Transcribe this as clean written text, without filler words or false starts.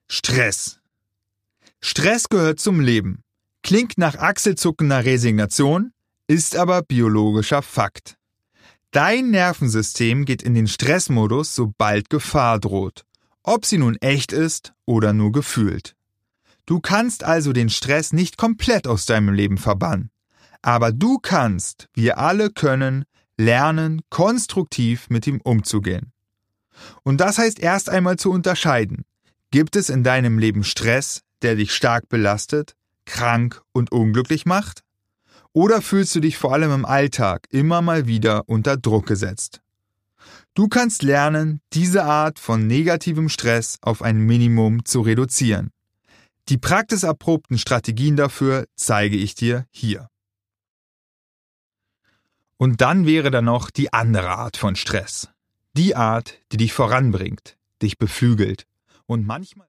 Stress. Stress gehört zum Leben. Klingt nach achselzuckender Resignation, ist aber biologischer Fakt. Dein Nervensystem geht in den Stressmodus, sobald Gefahr droht. Ob sie nun echt ist oder nur gefühlt. Du kannst also den Stress nicht komplett aus deinem Leben verbannen. Aber du kannst, wir alle können, lernen, konstruktiv mit ihm umzugehen. Und das heißt erst einmal zu unterscheiden. Gibt es in deinem Leben Stress, der dich stark belastet, krank und unglücklich macht? Oder fühlst du dich vor allem im Alltag immer mal wieder unter Druck gesetzt? Du kannst lernen, diese Art von negativem Stress auf ein Minimum zu reduzieren. Die praxiserprobten Strategien dafür zeige ich dir hier. Und dann wäre da noch die andere Art von Stress. Die Art, die dich voranbringt, dich beflügelt und manchmal